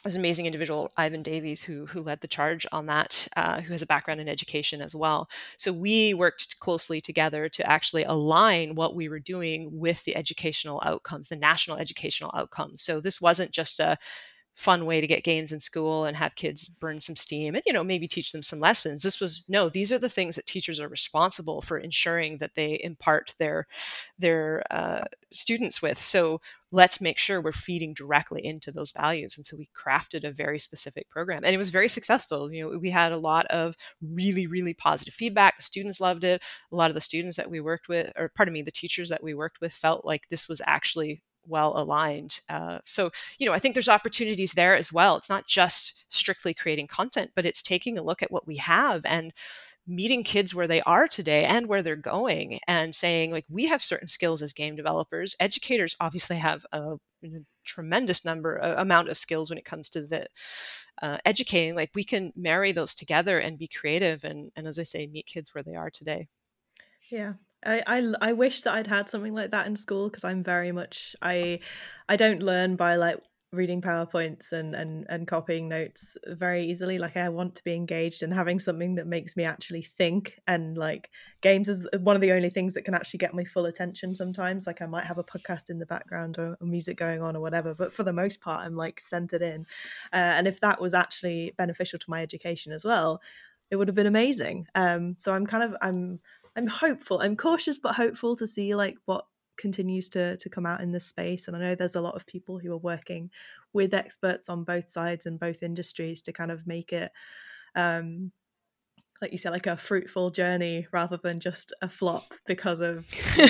S2: there's an amazing individual, Ivan Davies, who led the charge on that, who has a background in education as well. So we worked closely together to actually align what we were doing with the educational outcomes, the national educational outcomes. So this wasn't just a fun way to get games in school and have kids burn some steam and maybe teach them some lessons. This was, no, these are the things that teachers are responsible for ensuring that they impart their students with. So let's make sure we're feeding directly into those values. And so we crafted a very specific program, and it was very successful. We had a lot of really, really positive feedback. The students loved it. A lot of the students that we worked with, or pardon me, the teachers that we worked with, felt like this was actually well aligned. So I think there's opportunities there as well. It's not just strictly creating content, but it's taking a look at what we have and meeting kids where they are today and where they're going, and saying, like, we have certain skills as game developers. Educators obviously have a tremendous amount of skills when it comes to the educating. Like, we can marry those together and be creative, and as I say, meet kids where they are today.
S1: Yeah. I wish that I'd had something like that in school, because I'm very much, I don't learn by like reading PowerPoints and copying notes very easily. Like, I want to be engaged, and having something that makes me actually think, and like games is one of the only things that can actually get my full attention sometimes. Like, I might have a podcast in the background or music going on or whatever, but for the most part I'm like centered in, and if that was actually beneficial to my education as well, it would have been amazing. So I'm hopeful. I'm cautious but hopeful to see like what continues to come out in this space. And I know there's a lot of people who are working with experts on both sides and both industries to kind of make it, like you said, like a fruitful journey rather than just a flop because of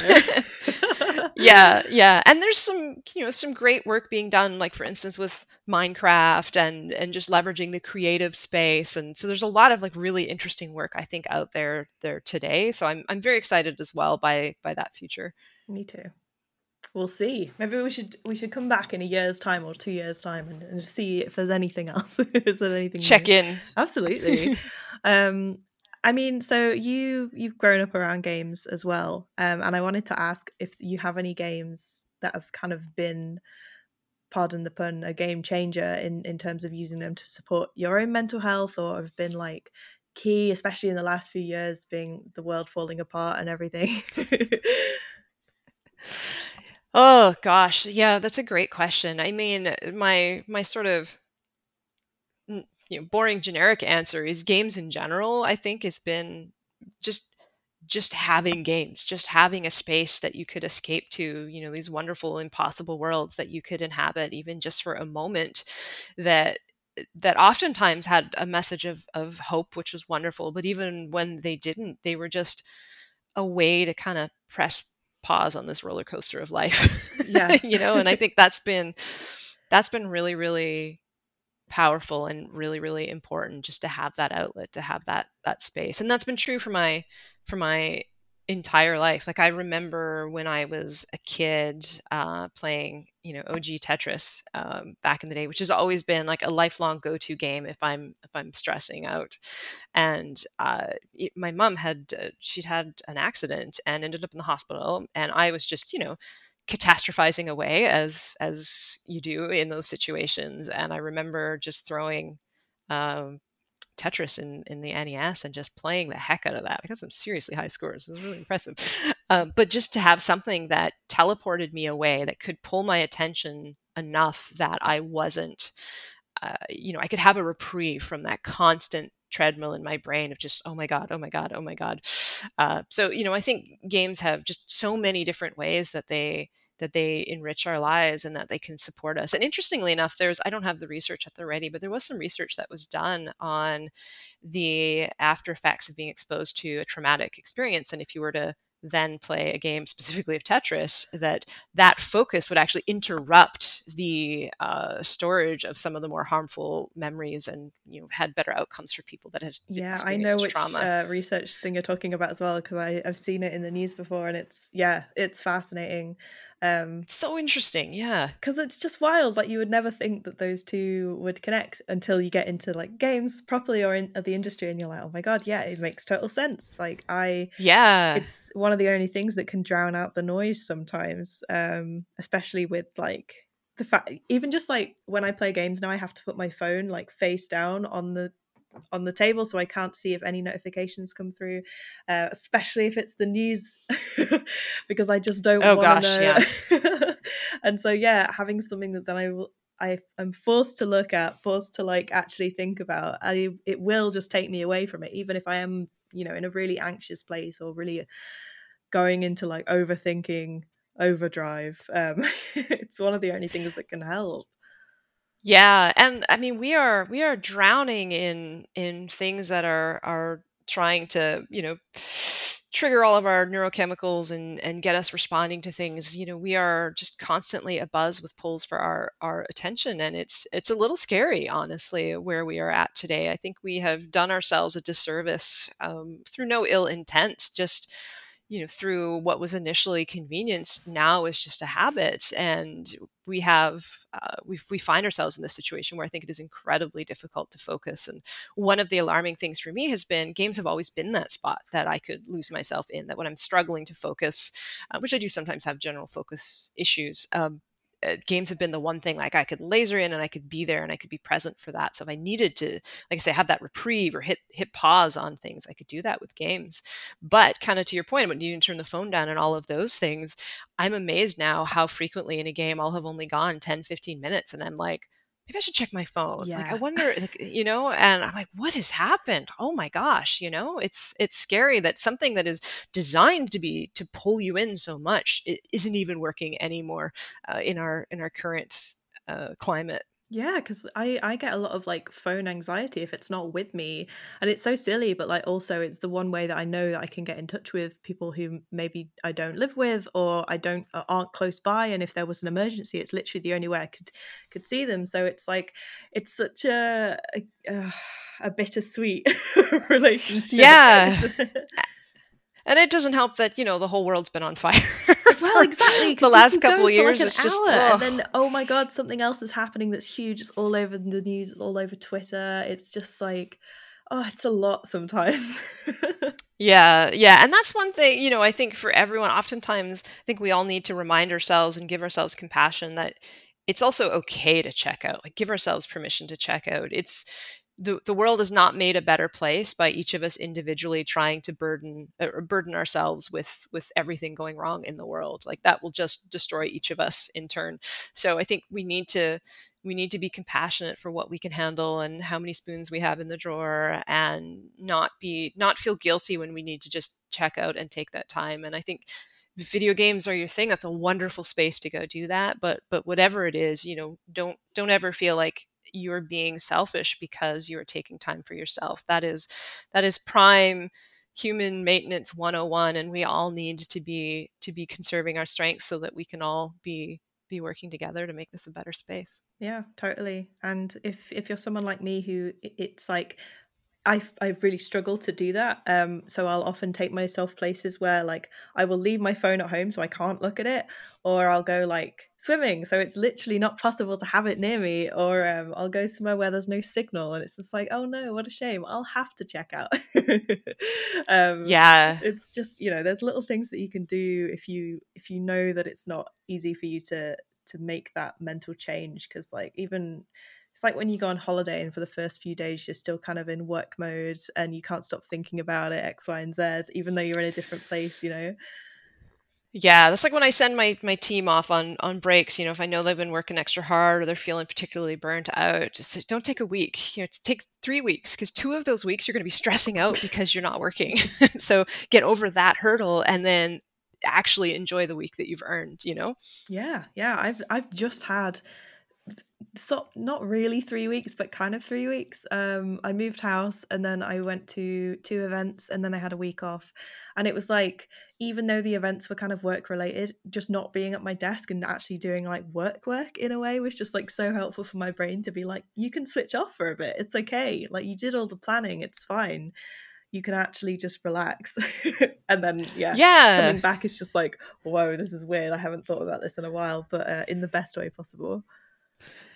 S2: yeah, and there's some great work being done, like for instance with Minecraft and just leveraging the creative space. And so there's a lot of like really interesting work, I think, out there today. So I'm very excited as well by that future.
S1: Me too. We'll see. Maybe we should come back in a year's time or 2 years time and see if there's anything else. Is there anything
S2: check
S1: new?
S2: in?
S1: Absolutely. I mean, so you've grown up around games as well, and I wanted to ask if you have any games that have kind of been, pardon the pun, a game changer in terms of using them to support your own mental health, or have been like key, especially in the last few years, being the world falling apart and everything.
S2: Oh gosh, yeah, that's a great question. I mean, my sort of boring generic answer is games in general. I think has been just having games, just having a space that you could escape to, these wonderful impossible worlds that you could inhabit even just for a moment, that oftentimes had a message of hope, which was wonderful. But even when they didn't, they were just a way to kind of press pause on this roller coaster of life.
S1: Yeah.
S2: And I think that's been really, really powerful and really, really important, just to have that outlet, to have that space. And that's been true for my entire life. Like, I remember when I was a kid, playing OG Tetris, back in the day, which has always been like a lifelong go-to game if I'm stressing out. And my mom she'd had an accident and ended up in the hospital, and I was just catastrophizing away as you do in those situations. And I remember just throwing Tetris in the NES and just playing the heck out of that. I got some seriously high scores. It was really impressive. But just to have something that teleported me away, that could pull my attention enough that I wasn't, I could have a reprieve from that constant treadmill in my brain of just, oh my god, oh my god, oh my god. So I think games have just so many different ways that they enrich our lives and that they can support us. And interestingly enough, I don't have the research at the ready, but there was some research that was done on the after effects of being exposed to a traumatic experience. And if you were to then play a game specifically of Tetris, that focus would actually interrupt the storage of some of the more harmful memories, and had better outcomes for people that had experienced
S1: I know which
S2: trauma.
S1: research thing you're talking about as well, because I've seen it in the news before, and it's fascinating.
S2: So interesting, yeah.
S1: Because it's just wild. Like, you would never think that those two would connect until you get into like games properly or in the industry, and you're like, oh my god, yeah, it makes total sense. Like,
S2: Yeah.
S1: it's one of the only things that can drown out the noise sometimes, especially with like the fact, even just like when I play games now, I have to put my phone like face down on the table so I can't see if any notifications come through, especially if it's the news, because I just don't
S2: Oh
S1: want to
S2: gosh,
S1: know.
S2: yeah.
S1: And so yeah, having something that then I'm forced to look at, forced to like actually think about, it will just take me away from it, even if I am, you know, in a really anxious place or really going into like overthinking overdrive. It's one of the only things that can help.
S2: Yeah, and I mean we are drowning in things that are trying to, trigger all of our neurochemicals and get us responding to things. We are just constantly abuzz with pulls for our attention, and it's a little scary, honestly, where we are at today. I think we have done ourselves a disservice, through no ill intent, just through what was initially convenience now is just a habit. And we have we find ourselves in this situation where I think it is incredibly difficult to focus. And one of the alarming things for me has been games have always been that spot that I could lose myself in, that when I'm struggling to focus, which I do sometimes have general focus issues, games have been the one thing like I could laser in and I could be there and I could be present for that. So if I needed to, like I say, have that reprieve or hit pause on things, I could do that with games. But kind of to your point about needing to turn the phone down and all of those things, I'm amazed now how frequently in a game I'll have only gone 10, 15 minutes and I'm like, maybe I should check my phone. Like, I
S1: Yeah.
S2: wonder, like, and I'm like, what has happened? Oh my gosh, it's scary that something that is designed to pull you in so much, it isn't even working anymore, in our current climate.
S1: Yeah, because I get a lot of like phone anxiety if it's not with me. And it's so silly, but like also it's the one way that I know that I can get in touch with people who maybe I don't live with or I don't aren't close by. And if there was an emergency, it's literally the only way I could see them. So it's like it's such a bittersweet relationship.
S2: Yeah, and it doesn't help that the whole world's been on fire
S1: Well,
S2: for
S1: exactly,
S2: the
S1: because you
S2: last
S1: can go
S2: couple of
S1: for like
S2: years.
S1: an
S2: It's just
S1: hour and
S2: oh.
S1: then, oh my God, something else is happening that's huge. It's all over the news, it's all over Twitter. It's just like, oh, it's a lot sometimes.
S2: Yeah, yeah. And that's one thing, I think for everyone, oftentimes, I think we all need to remind ourselves and give ourselves compassion that it's also okay to check out. Like, give ourselves permission to check out. It's the world is not made a better place by each of us individually trying to burden ourselves with everything going wrong in the world. Like, that will just destroy each of us in turn. So I think we need to be compassionate for what we can handle and how many spoons we have in the drawer, and not feel guilty when we need to just check out and take that time. And I think if video games are your thing, that's a wonderful space to go do that. But whatever it is, don't ever feel like you're being selfish because you're taking time for yourself. That is prime human maintenance 101, and we all need to be conserving our strengths so that we can all be working together to make this a better space.
S1: Yeah, totally. And if you're someone like me who it's like I really struggle to do that. So I'll often take myself places where like I will leave my phone at home so I can't look at it, or I'll go like swimming so it's literally not possible to have it near me, or I'll go somewhere where there's no signal and it's just like, oh no, what a shame. I'll have to check out. um,
S2: Yeah.
S1: it's just, there's little things that you can do if you know that it's not easy for you to make that mental change, because like even it's like when you go on holiday and for the first few days you're still kind of in work mode and you can't stop thinking about it, X, Y, and Z, even though you're in a different place.
S2: Yeah, that's like when I send my team off on breaks, if I know they've been working extra hard or they're feeling particularly burnt out, just say, don't take a week, take 3 weeks, because 2 of those weeks you're going to be stressing out because you're not working. So get over that hurdle and then actually enjoy the week that you've earned.
S1: Yeah, I've just had, so not really 3 weeks but kind of 3 weeks. I moved house and then I went to two events and then I had a week off, and it was like, even though the events were kind of work related, just not being at my desk and actually doing like work in a way was just like so helpful for my brain to be like, you can switch off for a bit, it's okay, like you did all the planning, it's fine, you can actually just relax. And then yeah,
S2: Yeah.
S1: coming back is just like, whoa, this is weird, I haven't thought about this in a while, but in the best way possible.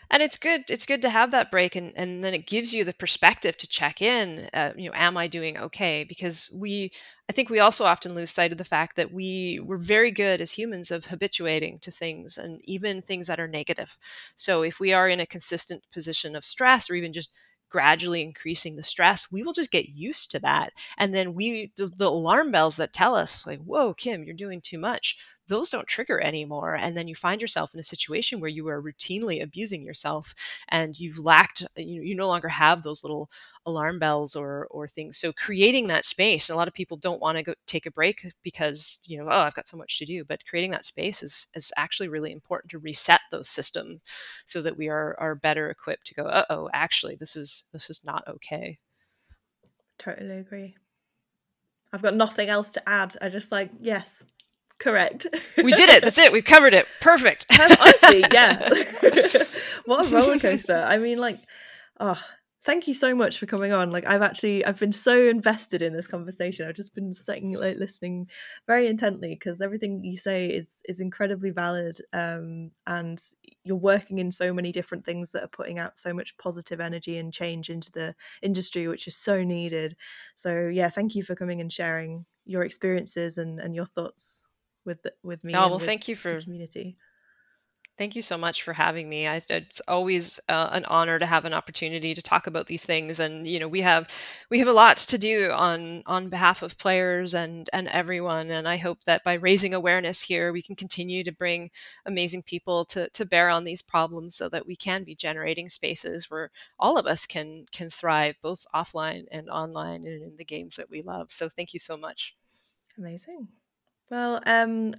S2: And it's good to have that break, and then it gives you the perspective to check in, am I doing okay? Because I think we also often lose sight of the fact that we're very good as humans of habituating to things, and even things that are negative. So if we are in a consistent position of stress, or even just gradually increasing the stress, we will just get used to that. And then the alarm bells that tell us, like, whoa, Kim, you're doing too much, those don't trigger anymore. And then you find yourself in a situation where you are routinely abusing yourself, and you've lacked, you no longer have those little alarm bells or things. So creating that space, and a lot of people don't want to go take a break because, oh, I've got so much to do. But creating that space is actually really important to reset those systems so that we are better equipped to go, uh-oh, actually, this is not okay.
S1: Totally agree. I've got nothing else to add. I just yes, correct.
S2: We did it. That's it. We've covered it. Perfect.
S1: Honestly, yeah. What a roller coaster. I mean, thank you so much for coming on. I've been so invested in this conversation. I've just been sitting, listening very intently, because everything you say is incredibly valid. And you're working in so many different things that are putting out so much positive energy and change into the industry, which is so needed. So yeah, thank you for coming and sharing your experiences and your thoughts with me and with the community.
S2: Thank you so much for having me. It's always an honor to have an opportunity to talk about these things, and we have a lot to do on behalf of players and everyone. And I hope that by raising awareness here, we can continue to bring amazing people to bear on these problems, so that we can be generating spaces where all of us can thrive, both offline and online, and in the games that we love. So thank you so much.
S1: Amazing. Well, and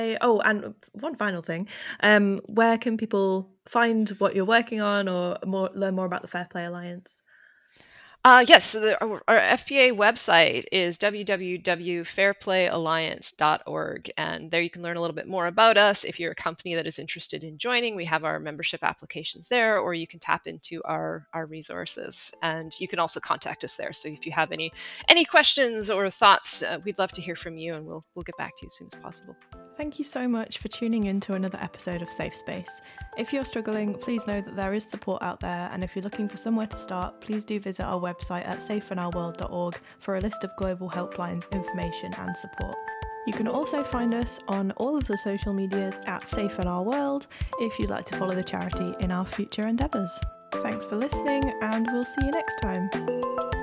S1: one final thing, where can people find what you're working on, or learn more about the Fair Play Alliance?
S2: Yes, so our FPA website is www.fairplayalliance.org, and there you can learn a little bit more about us. If you're a company that is interested in joining, we have our membership applications there, or you can tap into our resources, and you can also contact us there. So if you have any questions or thoughts, we'd love to hear from you, and we'll get back to you as soon as possible.
S1: Thank you so much for tuning in to another episode of Safe Space. If you're struggling, please know that there is support out there, and if you're looking for somewhere to start, please do visit our website at safeinourworld.org for a list of global helplines, information and support. You can also find us on all of the social medias at Safe in Our World if you'd like to follow the charity in our future endeavours. Thanks for listening, and we'll see you next time.